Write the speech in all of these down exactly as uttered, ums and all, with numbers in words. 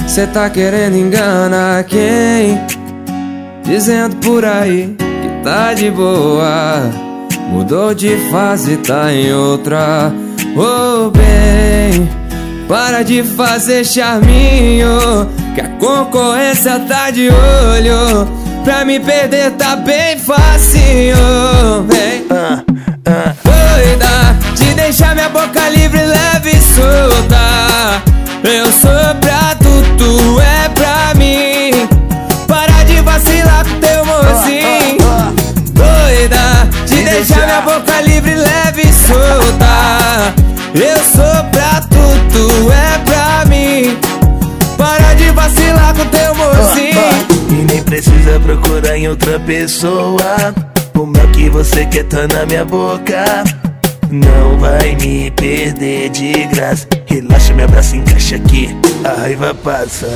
Cê tá querendo enganar quem? Dizendo por aí que tá de boa, mudou de fase, tá em outra. Ô bem, para de fazer charminho, que a concorrência tá de olho. Pra me perder tá bem facinho. Vem, ah, ah. doida, de deixar minha boca livre, leve e solta. Eu sou pra tu, tu é pra mim. Para de vacilar com teu mozinho. Doida, de deixar minha boca livre, leve e solta. Eu sou pra tu, tu é pra mim. Para de vacilar com teu mozinho. E nem precisa procurar em outra pessoa. O mel que você quer tá na minha boca. Não vai me perder de graça. Relaxa, me abraça, encaixa aqui, a raiva passa.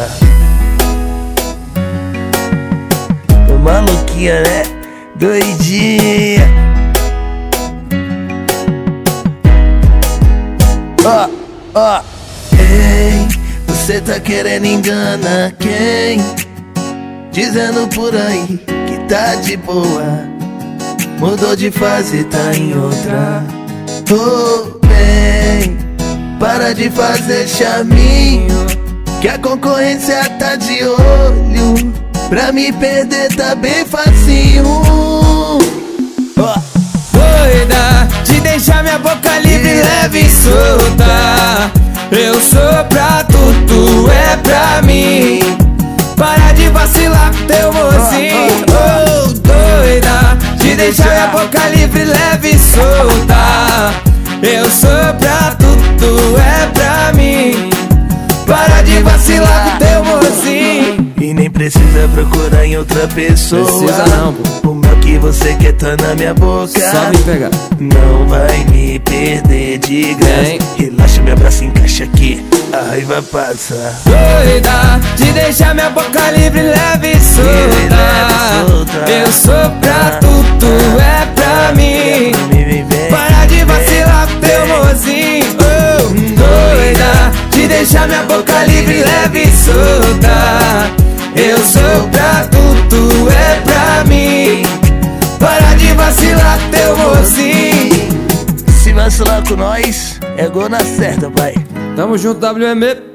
Tô maluquinha, né? Doidinha. Ó, oh, ó oh. Ei, você tá querendo enganar quem? Dizendo por aí que tá de boa, mudou de fase, tá em outra. Oh, bem, para de fazer charminho, que a concorrência tá de olho. Pra me perder tá bem facinho. Oh. Doida, de deixar minha boca livre, leve e solta. Eu sou pra tu, tu é pra mim. Para de vacilar com teu mozinho. Oh, doida, de deixar minha boca livre, leve e solta. Eu sou pra tu, tu é pra mim. Para de vacilar com teu mozinho. E nem precisa procurar em outra pessoa. Precisa não, pô. O mel que você quer tá na minha boca. Só me pegar. Não vai me perder de graça. Vem. Relaxa, me abraça, encaixa aqui, a raiva passa. Doida, de deixar minha boca livre, leve e solta. Eu sou pra tu, tu é pra mim. Para de vacilar com teu mozinho. Oh, doida, de deixar minha boca livre, leve e solta. Eu sou pra tu, tu é pra mim. Para de vacilar com teu mozinho. Se vacilar com nós, é gol na certa, pai. Tamo junto, W M.